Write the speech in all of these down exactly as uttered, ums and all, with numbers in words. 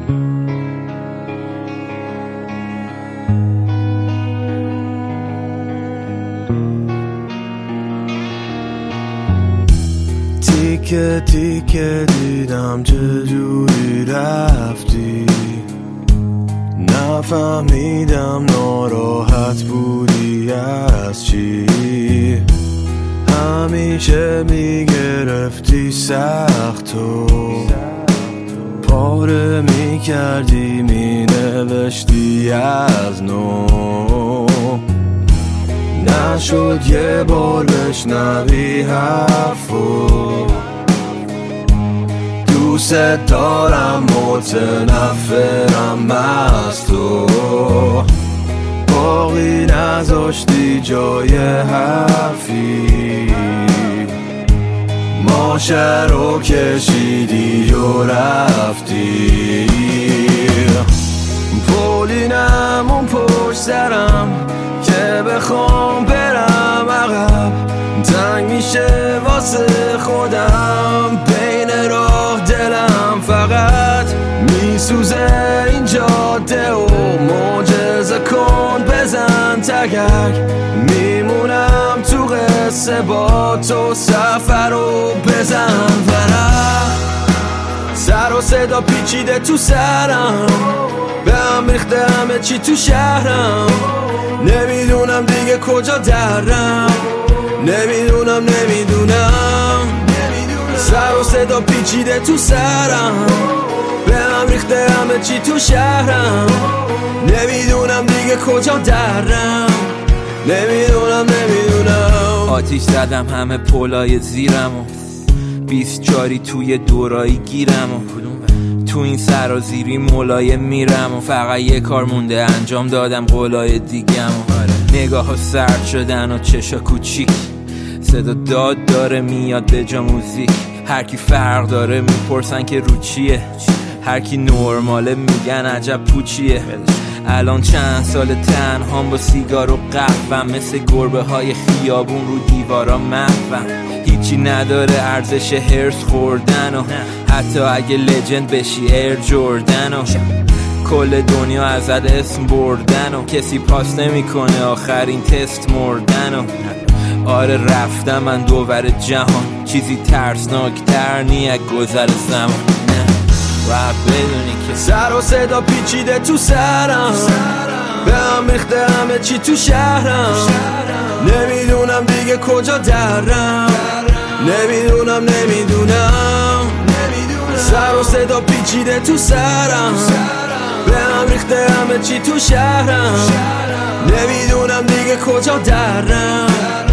تیکه تیکه دیدم چجوری رفتی، نفهمیدم ناراحت بودی از چی، همیشه میگرفتی سخت و پاره میکردی، مینوشتی از نو، نشد یه بار بشنوی حرفو، دوست دارم متنفرم از تو، باقی نذاشتی جای حرفی، ماشه رو کشیدی و رفتی، پولینم اون پشت سرم که بخوام برم عقب، تنگ میشه واسه خودم، بین راه دلم فقط میسوزه این جاده و معجزه کن بزن تگرگ، میمونم تو قصه با تو، سفر رو بزن ورق، سر و صدا پیچیده تو سرم، به هم ریخته همه چی تو شهرم، نمیدونم دیگه کجا درم، نمیدونم نمیدونم، سر و صدا پیچیده تو سرم، به هم ریخته همه چی تو شهرم، نمیدونم دیگه کجا درم، نمیدونم نمیدونم. آتیش زدم همه پولای زیرم و بیست جاری توی دورایی گیرم و تو این سرازیری ملایم میرم و فقط یه کار مونده انجام دادم قولای دیگم و نگاه ها سرد شدن و چشا کوچیک، صدا داد داره میاد به جا موزیک، هر کی فرق داره میپرسن که رو چیه، هر کی نرماله میگن عجب پوچیه، الان چند سال تنهام با سیگار و قهوم، مثل گربه های خیابون رو دیوارا محوم، هیچی نداره ارزش هرس خوردن و حتی اگه لجند بشی ایر جوردن و کل دنیا ازت اسم بردن و کسی پاس نمیکنه آخرین تست مردن و آره رفتم من دوور جهان، چیزی ترسناک تر نی از گذر زمان، و بدونی که سر و صدا پیچیده تو سرم، به هم ریخته همه چی تو شهرم، نمیدونم دیگه کجا درم، نمیدونم نمیدونم، سر و صدا پیچیده تو سرم، به هم ریخته همه چی تو شهرم، نمیدونم دیگه کجا درم،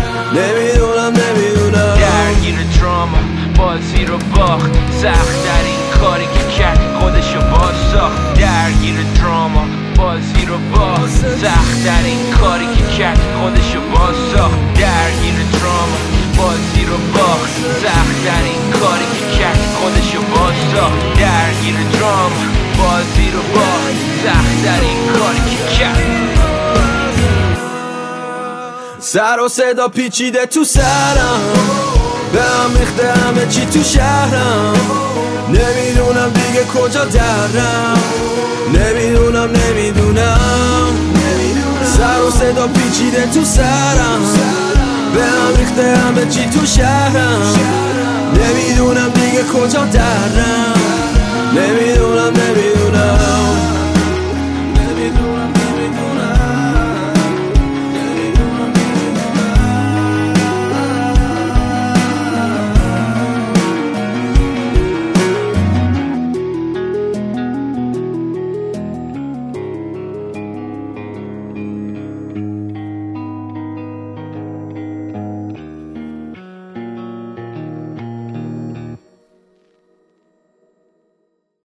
نمیدونم نمیدونم. درگیر دراما بازی رو باخت، سخت در این کاری که کرد خودشو باز ساخت، درگیر دراما بازی رو باخت، سخت در این کاری که کرد خودشو باز ساخت، درگیر دراما بازی رو باخت، سخت در این کاری که کرد خودشو باز ساخت، درگیر دراما بازی رو باخت، سخت در این کاری که کرد. سر و صدا پیچیده تو سرم، به هم ریخته همه چی تو شهرم، نمیدونم دیگه کجا درم، نمیدونم نمیدونم، سر و صدا پیچیده تو سرم، به هم ریخته همه چی تو شهرم، نمیدونم دیگه کجا درم، نمیدونم